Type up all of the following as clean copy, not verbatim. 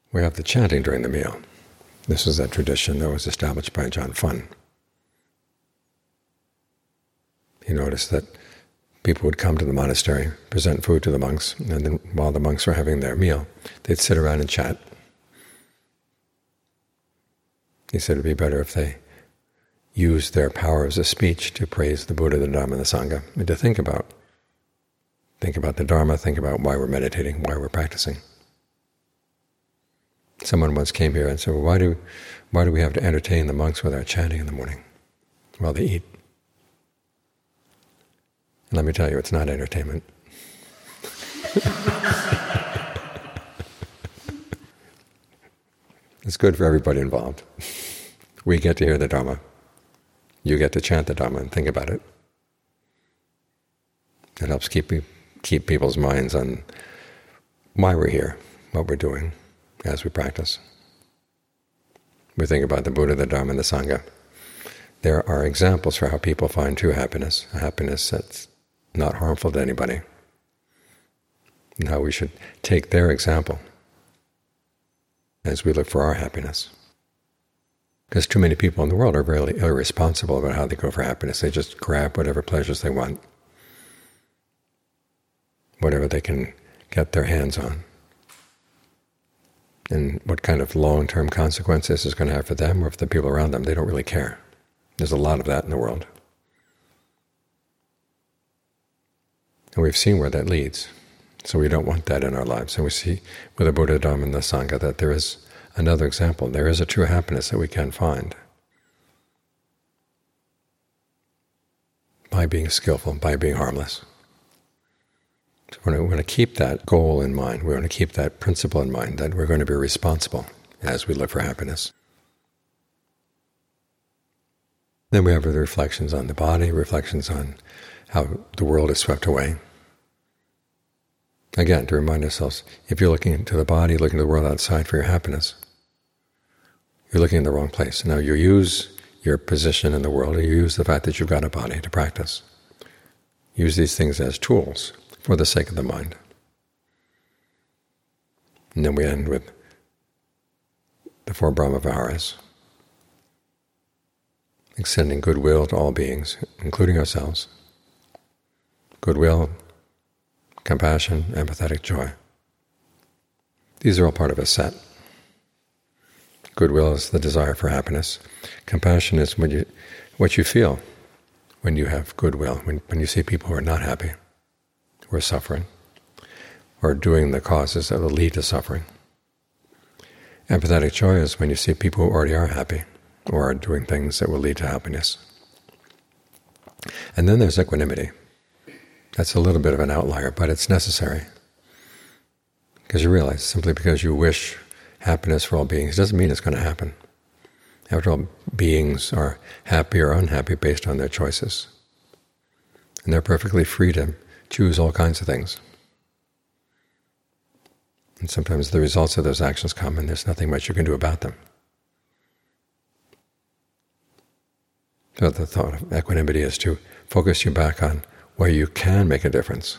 We have the chanting during the meal. This is a tradition that was established by Ajaan Funs. He noticed that people would come to the monastery, present food to the monks, and then while the monks were having their meal, they'd sit around and chat. He said it would be better if they used their powers of speech to praise the Buddha, the Dharma, and the Sangha, and to think about the Dharma, think about why we're meditating, why we're practicing. Someone once came here and said, well, why do we have to entertain the monks with our chanting in the morning while they eat? And let me tell you, it's not entertainment. It's good for everybody involved. We get to hear the Dharma. You get to chant the Dharma and think about it. It helps keep people's minds on why we're here, what we're doing as we practice. We think about the Buddha, the Dharma, and the Sangha. There are examples for how people find true happiness, a happiness that's not harmful to anybody, and how we should take their example as we look for our happiness. Because too many people in the world are really irresponsible about how they go for happiness. They just grab whatever pleasures they want, whatever they can get their hands on. And what kind of long-term consequences is going to have for them or for the people around them, they don't really care. There's a lot of that in the world. And we've seen where that leads. So we don't want that in our lives. And we see with the Buddha, Dharma, and the Sangha that there is another example. There is a true happiness that we can find by being skillful, by being harmless. So we want to keep that goal in mind. We want to keep that principle in mind, that we're going to be responsible as we look for happiness. Then we have the reflections on the body, reflections on how the world is swept away. Again, to remind ourselves, if you're looking into the body, looking to the world outside for your happiness, you're looking in the wrong place. Now you use your position in the world, or you use the fact that you've got a body to practice. Use these things as tools for the sake of the mind. And then we end with the 4 Brahma-viharas, extending goodwill to all beings, including ourselves. Goodwill, compassion, empathetic joy. These are all part of a set. Goodwill is the desire for happiness. Compassion is what you feel when you have goodwill, when you see people who are not happy, who are suffering, or doing the causes that will lead to suffering. Empathetic joy is when you see people who already are happy, or are doing things that will lead to happiness. And then there's equanimity. That's a little bit of an outlier, but it's necessary. Because you realize, simply because you wish happiness for all beings doesn't mean it's going to happen. After all, beings are happy or unhappy based on their choices. And they're perfectly free to choose all kinds of things. And sometimes the results of those actions come and there's nothing much you can do about them. So the thought of equanimity is to focus you back on where you can make a difference.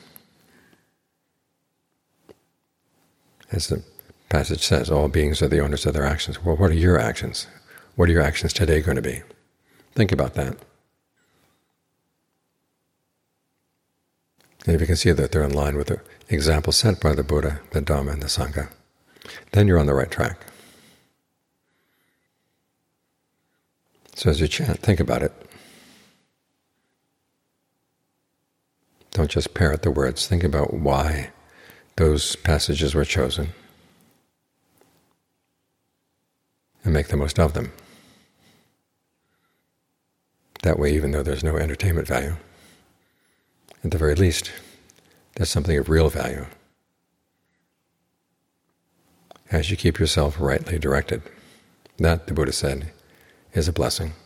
As the passage says, all beings are the owners of their actions. Well, what are your actions? What are your actions today going to be? Think about that. And if you can see that they're in line with the example set by the Buddha, the Dhamma, and the Sangha, then you're on the right track. So as you chant, think about it. Don't just parrot the words. Think about why those passages were chosen and make the most of them. That way, even though there's no entertainment value, at the very least, there's something of real value as you keep yourself rightly directed. That, the Buddha said, is a blessing.